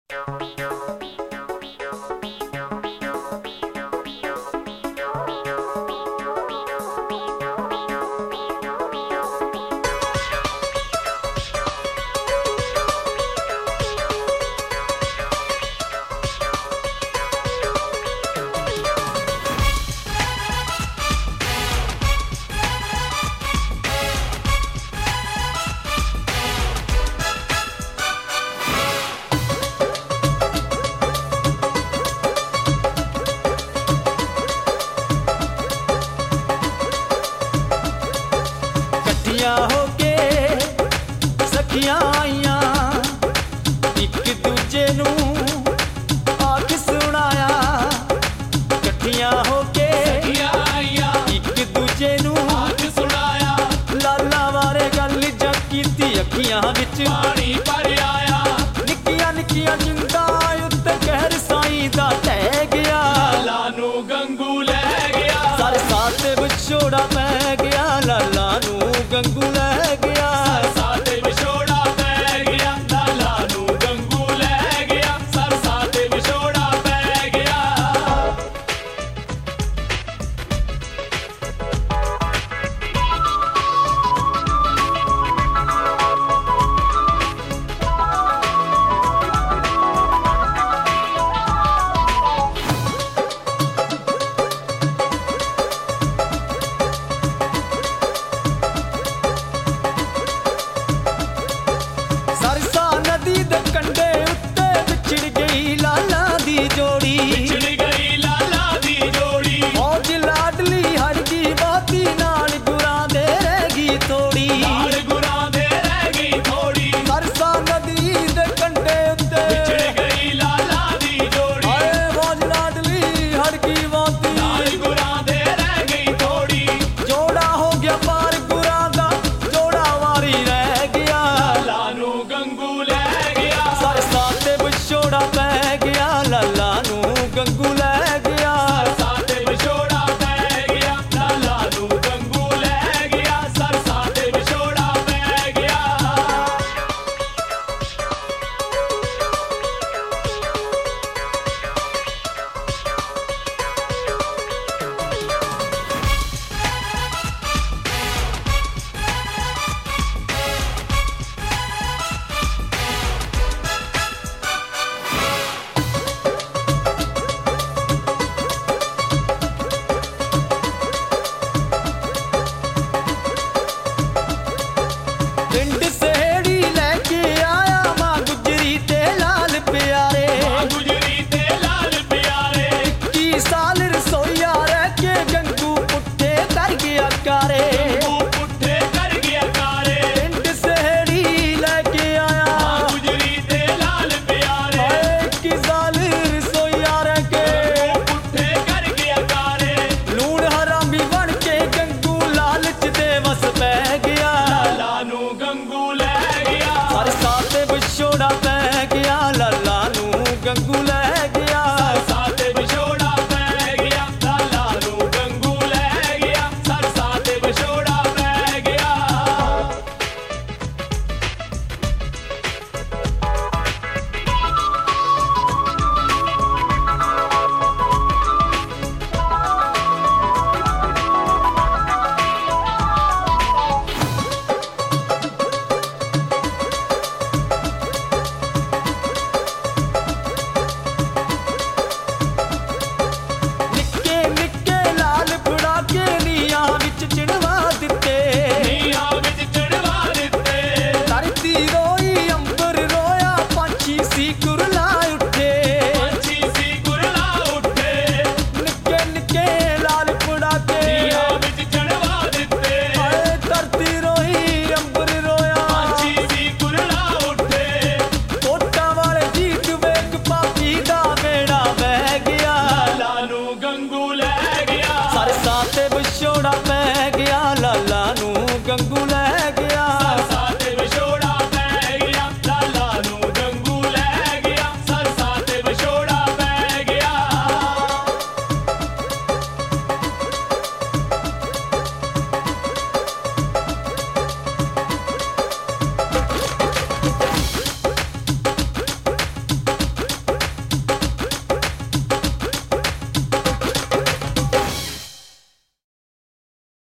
हो के सखियां आईयां एक दूजे नू आख सुनाया। कट्ठियां हो के एक दूजे नू आख सुनाया। लाला बारे गल जा कीती अखियां विच पानी भर आया। निक्कियां निक्कियां जिंदा उत्ते कहर साईं दा टह गया। लाला नू गंगू लै गया। सारे साथ विछोड़ा पै गया। लाला नू गंगू लै गया। साथ विछोड़ा पै गया। लाला नू गंगू लै गया। साथ विछोड़ा पै गया। गंगू लै गया। सारे साथ विछोड़ा पै गया। लाला